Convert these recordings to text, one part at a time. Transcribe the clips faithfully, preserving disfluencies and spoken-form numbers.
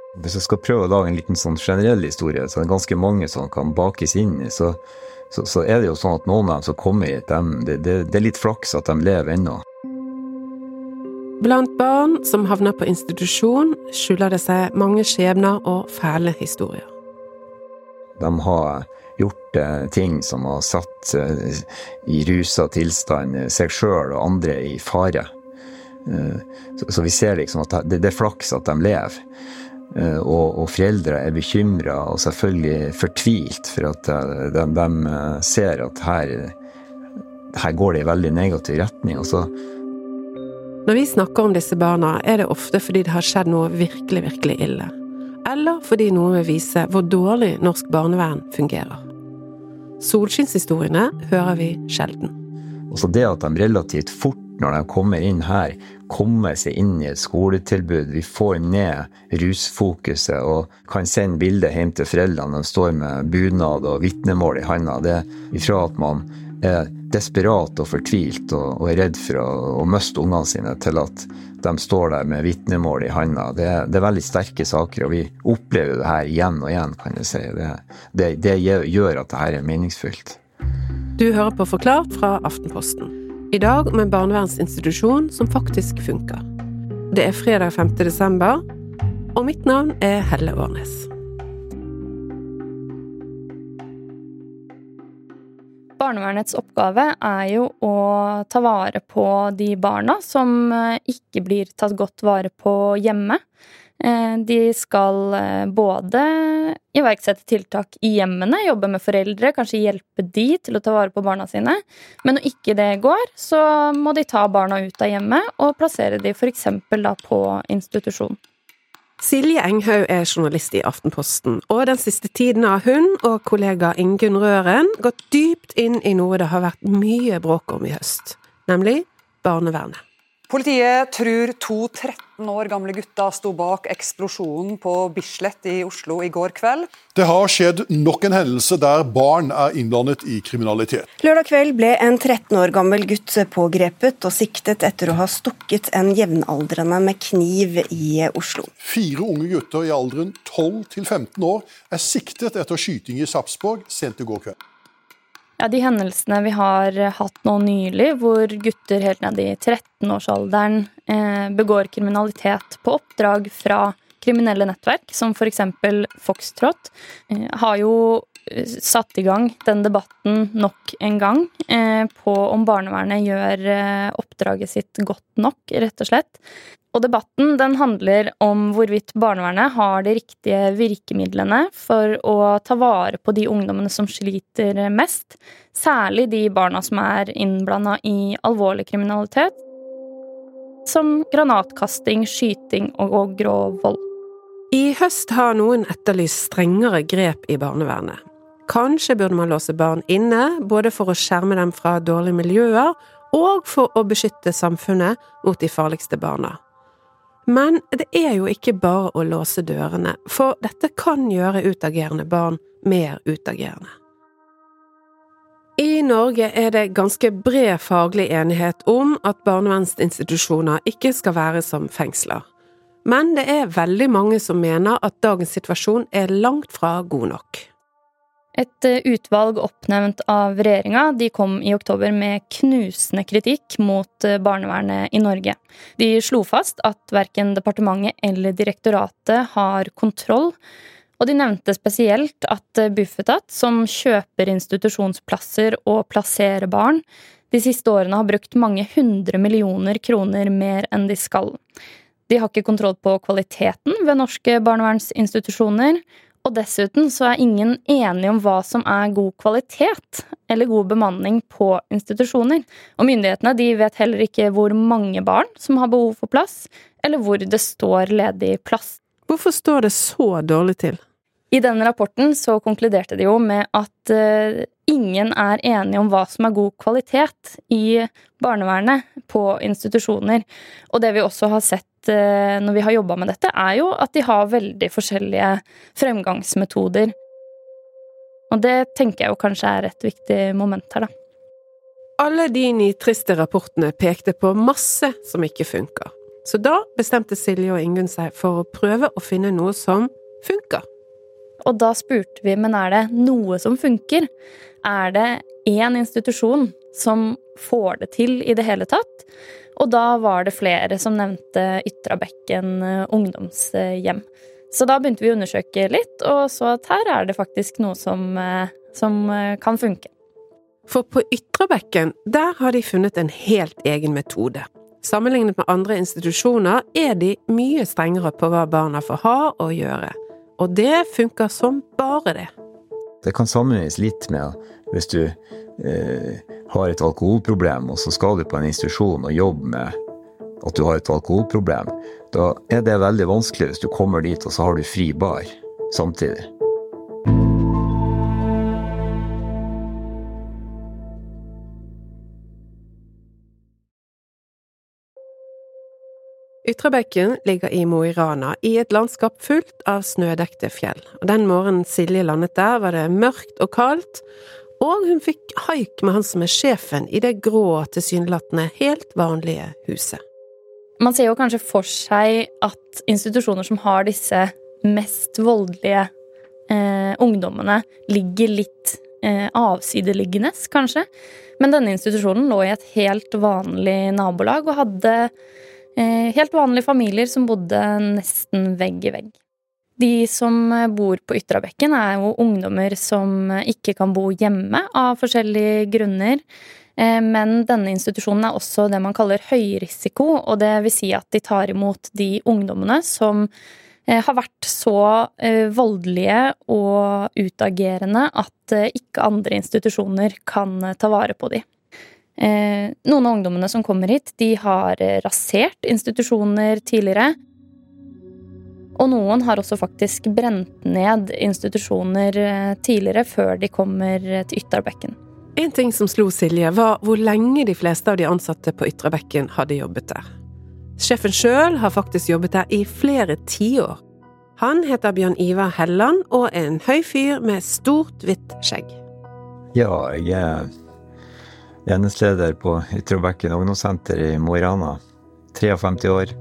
Hvis jeg skal prøve å lage en liten sånn generell historie, så er det ganske mange som kan bakes inn i, så, så, så er det jo sånn at noen av dem som kommer hit, dem, det, det, det er litt flaks at de lever ennå. Blant barn som havner på institusjon, skjuler det seg mange skjebner og fæle historier. De har gjort eh, ting som har satt eh, i ruset tilstand eh, seg selv og andre i fare. Eh, så, så vi ser liksom at det, det er flaks at de lever. Uh, og, og foreldre er bekymret og selvfølgelig fortvilt for at uh, de, de uh, ser at her, her går det i veldig negativ retning. Og så Når vi snakker om disse barna, er det ofte fordi det har skjedd noe virkelig, virkelig ille. Eller fordi noen vil vise hvor dårlig norsk barnevern fungerer. Solskinnshistoriene hører vi sjelden. Og så det at de relativt fort når de kommer inn her, kommer seg inn i et skoletilbud. Vi får ned rusfokuset og kan sende bilder hjem til foreldrene. De står med bunad og vittnemål i handa. Det er ifra at man er desperat og fortvilt og, og er redd for å, å miste ungene sine til at de står der med vittnemål i handa. Det, det er veldig sterke saker, og vi opplever det her igjen og igjen, kan jeg si. Det, det, det gjør at det her er meningsfullt. Du hører på Forklart fra Aftenposten. I dag med en barnevernsinstitusjon som faktisk funker. Det er fredag femte desember, og mitt navn er Helle Årnes. Barnevernets oppgave er jo å ta vare på de barna som ikke blir tatt godt vare på hjemme. De skal både iverksette tiltak i hjemmene, jobbe med foreldre, kanskje hjelpe de til å ta vare på barna sine. Men når ikke det går, så må de ta barna ut av hjemmet og plassere de for eksempel da på institusjon. Silje Enghaug er journalist i Aftenposten, og den siste tiden har hun og kollega Ingunn Røren gått dypt inn i noe det har vært mye bråk om i høst, nemlig barnevernet. Politiet tror to tretten år gamle gutter sto bak eksplosjonen på Bislett i Oslo i går kveld. Det har skjedd nok en hendelse der barn er innblandet i kriminalitet. Lørdag kveld ble en tretten år gammel gutt pågrepet og siktet etter å ha stukket en jevnaldrende med kniv i Oslo. Fire unge gutter i alderen tolv til femten år er siktet etter skyting i Sarpsborg sent i går kveld. Ja, de hendelsene vi har hatt nå nylig, hvor gutter helt ned i tretten-årsalderen eh, begår kriminalitet på oppdrag fra kriminelle nettverk, som for eksempel Foxtrot, eh, har jo satt i gang den debatten nok en gang eh, på om barnevernet gjør eh, oppdraget sitt godt nok, rett og slett. Og debatten den handler om hvorvidt barnevernet har de riktige virkemidlene for å ta vare på de ungdommene som sliter mest, særlig de barna som er innblandet i alvorlig kriminalitet, som granatkasting, skyting og, og grov vold. I høst har noen etterlyst strengere grep i barnevernet. Kanskje burde man låse barn inne, både for å skjerme dem fra dårlige miljøer, og for å beskytte samfunnet mot de farligste barna. Men det er jo ikke bare å låse dørene, for dette kan gjøre utagerende barn mer utagerende. I Norge er det ganske bred faglig enighet om at barnevernsinstitusjoner ikke skal være som fengsler. Men det er veldig mange som mener at dagens situasjon er langt fra god nok. Et utvalg oppnevnt av regjeringa, de kom i oktober med knusende kritikk mot barnevernet i Norge. De slo fast at hverken departementet eller direktoratet har kontroll, og de nevnte spesielt at Bufetat, som kjøper institusjonsplasser og plasserer barn, de siste årene har brukt mange hundre millioner kroner mer enn de skal. De har ikke kontroll på kvaliteten ved norske barnevernsinstitusjoner, og dessuten så er ingen enige om hva som er god kvalitet eller god bemanning på institusjoner. Og myndighetene de vet heller ikke hvor mange barn som har behov for plass, eller hvor det står ledig plass. Hvorfor står det så dårlig til? I denne rapporten så konkluderte de jo med at uh, ingen er enige om hva som er god kvalitet i barnevernet på institusjoner. Og det vi også har sett når vi har jobbet med dette, er jo at de har veldig forskjellige fremgangsmetoder. Og det tenker jeg jo kanskje er et viktig moment her, da. Alle de nitriste rapportene pekte på masse som ikke funker. Så da bestemte Silje og Ingunn seg for å prøve å finne noe som funker. Og da spurte vi, men er det noe som funker? Er det en institusjon som får det til i det hele tatt? Og da var det flere som nevnte Ytrabekken ungdomshjem. Så da begynte vi å undersøke litt, og så at her er det faktisk noe som, som kan funke. For på Ytrabekken, der har de funnet en helt egen metode. Sammenlignet med andre institusjoner er de mye strengere på hva barna får ha og gjøre. Og det funker som bare det. Det kan sammenlignes litt med hvis du eh, har et alkoholproblem, og så skal du på en institusjon og jobbe med at du har et alkoholproblem. Da er det veldig vanskelig hvis du kommer dit, og så har du fri bar samtidig. Ytrabekken ligger i Mo i Rana, i et landskap fullt av snødekte fjell. Og den morgenen Silje landet der var det mørkt og kaldt, og hun fikk haik med han som er sjefen i det grå, tilsynelatende helt vanlige huset. Man ser jo kanskje for seg at institusjoner som har disse mest voldelige eh, ungdommene ligger litt eh, avsideliggendes, kanskje. Men denne institusjonen lå i et helt vanlig nabolag og hadde helt vanlige familier som bodde nesten vegg i vegg. De som bor på Ytrabekken er jo ungdommer som ikke kan bo hjemme av forskjellige grunner, men denne institusjonen er også det man kaller høyrisiko, og det vil si at de tar imot de ungdommene som har vært så voldelige og utagerende at ikke andre institusjoner kan ta vare på dem. Eh, noen av ungdommene som kommer hit, de har rasert institusjoner tidligere. Og noen har også faktisk brent ned institusjoner tidligere før de kommer til Ytrabekken. En ting som slo Silje var hvor lenge de fleste av de ansatte på Ytrabekken hadde jobbet der. Sjefen selv har faktisk jobbet der i flere tiår. Han heter Bjørn Ivar Helland og er en høy fyr med stort hvitt skjegg. Ja, jeg er enhetsleder på Ytrabekken ungdomssenter i Mo i Rana, femtitre år.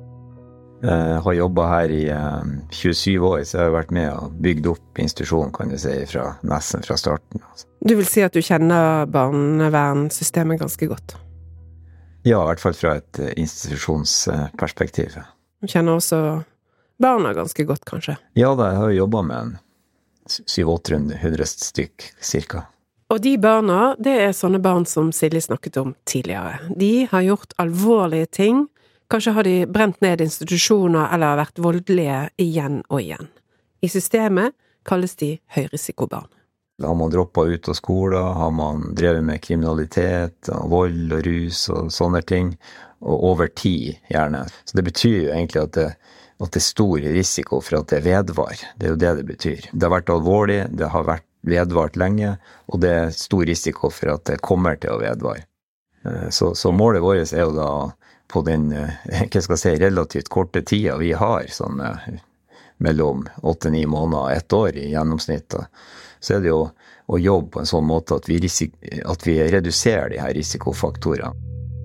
Jeg har jobbet her i tjuesyv år, så jeg har vært med og bygd opp institusjonen, kan du si, fra, nesten fra starten. Du vil si at du kjenner barnevernsystemet ganske godt? Ja, i hvert fall fra et institusjonsperspektiv. Du kjenner også barna ganske godt, kanskje? Ja, da, jeg har jobbet med en syv hundre stykk, cirka. Og de barna, det er sånne barn som Silje snakket om tidligere. De har gjort alvorlige ting, kanskje har de brent ned institusjoner eller vært voldelige igjen og igjen. I systemet kalles de høyrisikobarn. Har man droppet ut av skolen, har man drevet med kriminalitet, vold og rus og sånne ting, og over tid gjerne. Så det betyr jo egentlig at det, at det er stor risiko for at det vedvar. Det er jo det det betyr. Det har vært alvorlig, det har vært vedvart lenge, og det er stor risiko for at det kommer til å vedvare. Så, så målet vårt er jo da på den, hva skal jeg si, relativt korte tida vi har, sånn mellom åtte ni måneder og ett år i gjennomsnitt, så er det jo å jobbe på en sånn måte at vi, risik- at vi reduserer de her risikofaktorene.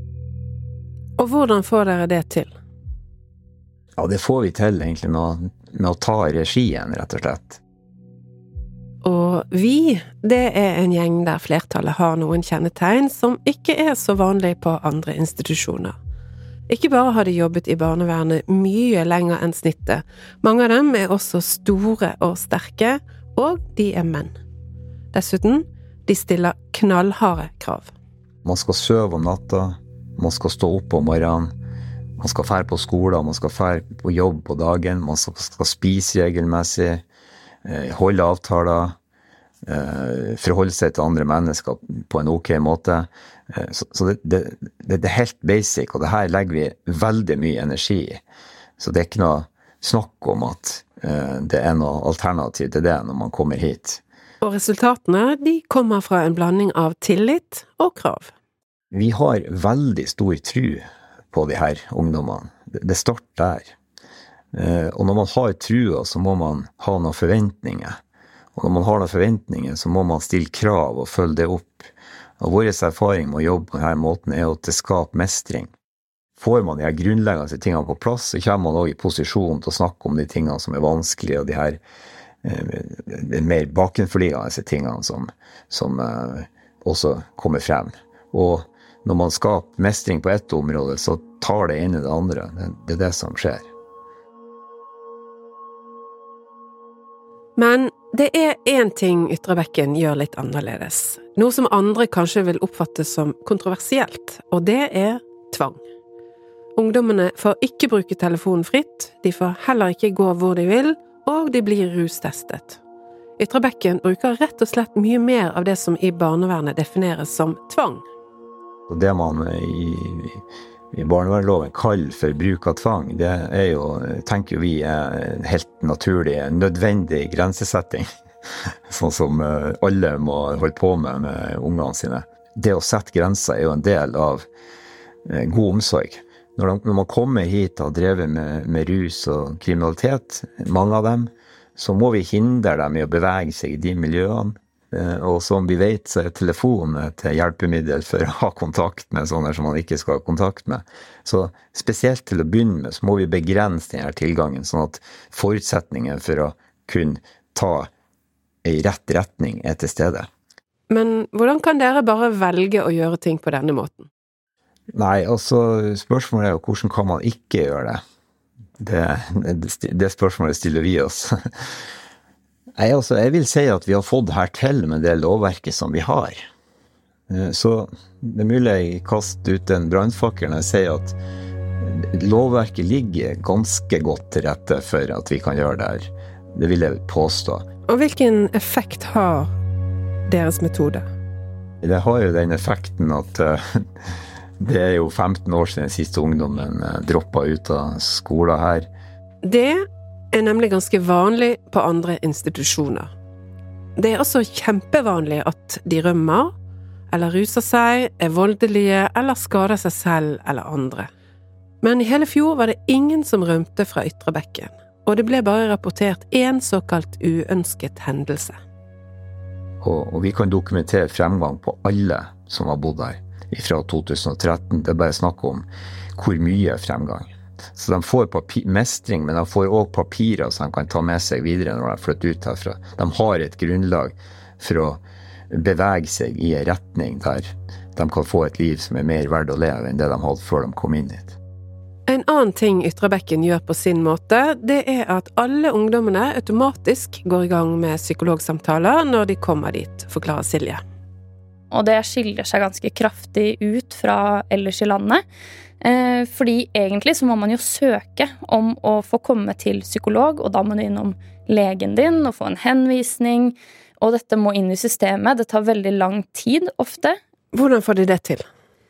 Og hvordan får dere det til? Ja, det får vi til egentlig med, med å ta regien, rett og slett. Og vi, det er en gjeng der flertallet har noen kjennetegn som ikke er så vanlig på andre institusjoner. Ikke bare har de jobbet i barnevernet mye lenger enn snittet, mange av dem er også store og sterke, og de er menn. Dessuten, de stiller knallharde krav. Man skal sove om natta, man skal stå opp om morgenen, man skal fære på skolen, man skal fære på jobb på dagen, man skal, skal spise regelmessig, holde avtaler, forholde seg til andre mennesker på en ok måte. Så, så det, det, det er helt basic, og det her legger vi veldig mye energi i. Så det er ikke noe snakk om at det er noe alternativ til det når man kommer hit. Og resultatene, de kommer fra en blanding av tillit og krav. Vi har veldig stor tro på de her ungdommene. Det, det starter der. Og når man har trua, så må man ha noen forventninger. Og når man har noen forventninger, så må man stille krav og følge det opp. Og vår erfaring med å jobbe på denne måten er at det skaper mestring. får man de her grunnleggende tingene på plass, så kommer man også i posisjon til å snakke om de tingene som er vanskelige, og de her eh, mer bakenforliggende tingene som, som eh, også kommer frem. Og når man skaper mestring på ett område, så tar det ene det andre. Det, det er det som skjer. Men det er en ting Ytre Bekken gjør litt annerledes. Noe som andre kanskje vil oppfattes som kontroversielt, og det er tvang. Ungdommene får ikke bruke telefonen fritt, de får heller ikke gå hvor de vil, og de blir rustestet. Ytre Bekken bruker rett og slett mye mer av det som i barnevernet defineres som tvang. Det man i, i barnevernloven kaller for bruk av tvang, det er jo, tenker vi, er en helt naturlig, nødvendig grensesetting. Sånn som alle må holde på med med ungene sine. Det å sette grenser er jo en del av god omsorg. Når, de, når man kommer hit og drevet med, med rus og kriminalitet, mange av dem, så må vi hindre dem i å bevege seg i de miljøene. Og som vi vet, så er telefonen et hjelpemiddel for å ha kontakt med sånne som man ikke skal ha kontakt med. Så spesielt til å begynne med, så må vi begrense denne tilgangen, sånn at forutsetningen for å kunne ta i rett retning er til stede. Men hvordan kan dere bare velge å gjøre ting på denne måten? Nei, altså spørsmålet er jo hvordan kan man ikke gjøre det? Det, det, det spørsmålet stiller vi oss. Jeg, altså, jeg vil si at vi har fått her til med det lovverket som vi har. Så det er mulig jeg kaster ut en brandfakkel når jeg sier at lovverket ligger ganske godt til rette for at vi kan gjøre det her. Det vil jeg påstå. Og hvilken effekt har deres metode? Det har jo den effekten at uh, det er jo femten år siden siste ungdommen uh, droppet ut av skolen her. Det er nemlig ganske vanlig på andre institusjoner. Det er også kjempevanlig at de rømmer, eller ruser seg, er voldelige, eller skader seg selv eller andre. Men i hele fjor var det ingen som rømte fra Ytre Bekken, og det ble bare rapportert en såkalt uønsket hendelse. Og, og vi kan dokumentere fremgang på alle som har bodd her fra to tusen og tretten. Det er bare snakk om hvor mye fremgang. Så de får papir, mestring, men de får også papirer som de kan ta med seg videre når de flytter ut herfra. De har et grunnlag for å bevege seg i en retning der de kan få et liv som er mer verdt å leve enn det de hadde før de kom inn hit. En annen ting Ytre Bekken gjør på sin måte, det er at alle ungdommene automatisk går i gang med psykologsamtaler når de kommer dit, forklarer Silje. Og det skiller seg ganske kraftig ut fra ellers i landet. Eh, fordi egentlig så må man jo søke om å få komme til psykolog, og da må du innom legen din og få en henvisning, og dette må inn i systemet. Det tar veldig lang tid ofte. Hvordan får de det til?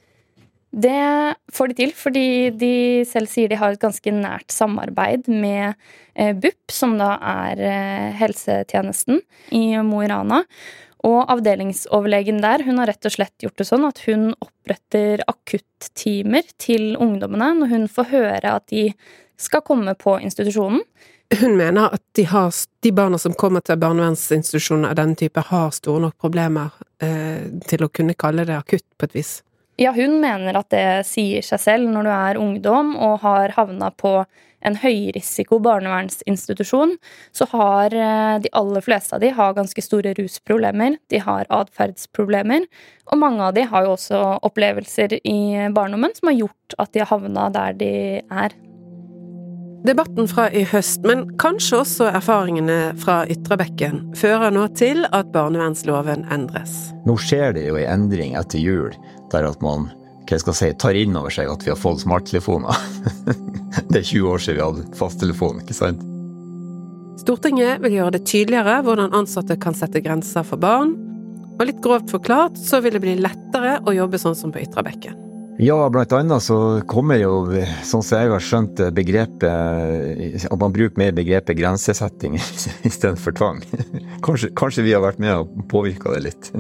Det får de til fordi de selv sier de har et ganske nært samarbeid med eh, B U P, som da er eh, helsetjenesten i Mo i Rana. Og avdelingsoverlegen der, hun har rett og slett gjort det sånn at hun oppretter akutt-timer til ungdommene når hun får høre at de skal komme på institusjonen. Hun mener at de, har, de barna som kommer til barnevernsinstitusjoner av denne type har store nok problemer eh, til å kunne kalle det akutt på et vis. Ja, hun mener at det sier seg selv når du er ungdom og har havnet på en høyrisiko barnevernsinstitusjon, så har de aller fleste av de har ganske store rusproblemer, de har adferdsproblemer, og mange av de har jo også opplevelser i barndommen som har gjort at de har havnet der de er. Debatten fra i høst, men kanskje også erfaringene fra Ytre Bekken, fører nå til at barnevernsloven endres. Nå skjer det jo en endring etter jul, der at man hva jeg skal si, tar inn over seg at vi har fått smarttelefoner. Det er tjue år siden vi hadde fasttelefon, ikke sant? Stortinget vil gjøre det tydeligere hvordan ansatte kan sette grenser for barn, og litt grovt forklart så vil det bli lettere å jobbe sånn som på Ytre Bekken. Ja, blant annet så kommer jo, sånn som jeg har skjønt begrepet, at man bruker mer begrepet grensesetting i stedet for tvang. Kanskje, kanskje vi har vært med og påvirket det litt.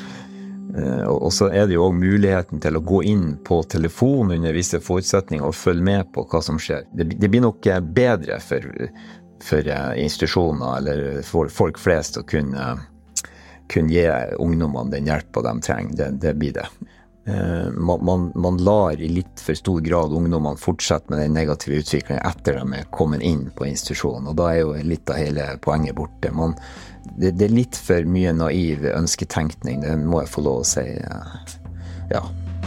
Og så er det jo også muligheten til å gå inn på telefon under visse forutsetninger og følge med på hva som skjer. Det, det blir nok bedre for, for institusjoner eller for folk flest å kunne, kunne gi ungdommene den hjelpen de trenger. Det, det blir det. man, man, man lar i litt for stor grad ungdommene fortsette med den negative utviklingen etter de er kommet inn på institusjonen, og da er jo litt av hele poenget borte. Man, det, det er litt for mye naiv ønsketenkning, det må jeg få lov å si. Ja.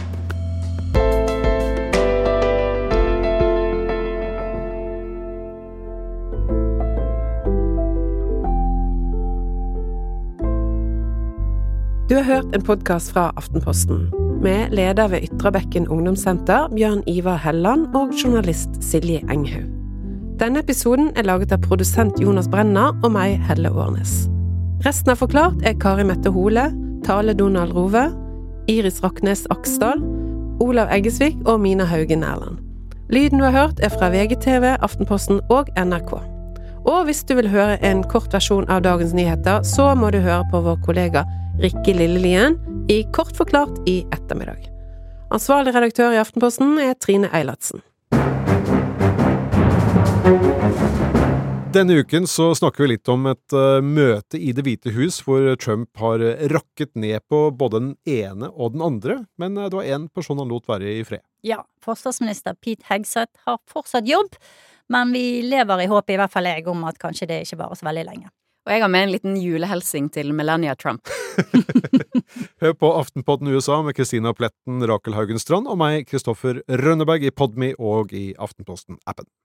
Du har hørt en podcast fra Aftenposten, med leder ved Ytrabekken ungdomssenter, Bjørn Ivar Helland, og journalist Silje Enghaug. Denne episoden er laget av produsent Jonas Brenner og meg, Helle Årnes. Resten av Forklart er Kari Mette Hole, Tale Donald Rove, Iris Raknes Aksdal, Olav Eggesvik og Mina Haugen Erland. Lyden du har hørt er fra V G T V, Aftenposten og N R K. Og hvis du vil høre en kort versjon av dagens nyheter, så må du høre på vår kollega Rikke Lillelien i Kort forklart i ettermiddag. Ansvarlig redaktør i Aftenposten er Trine Eilertsen. Denne uken så snakker vi litt om et uh, møte i Det hvite hus, hvor Trump har rakket ned på både den ene og den andre, men uh, det var en person han lot være i fred. Ja, forsvarsminister Pete Hegseth har fortsatt jobb, men vi lever i håp, i hvert fall jeg, om at kanskje det ikke varer så veldig lenge. Og jeg har med en liten julehelsing til Melania Trump. Hør på Aftenpodden U S A med Kristina Pletten, Rakel Haugenstrand og meg, Kristoffer Rønneberg, i Podme og i Aftenposten-appen.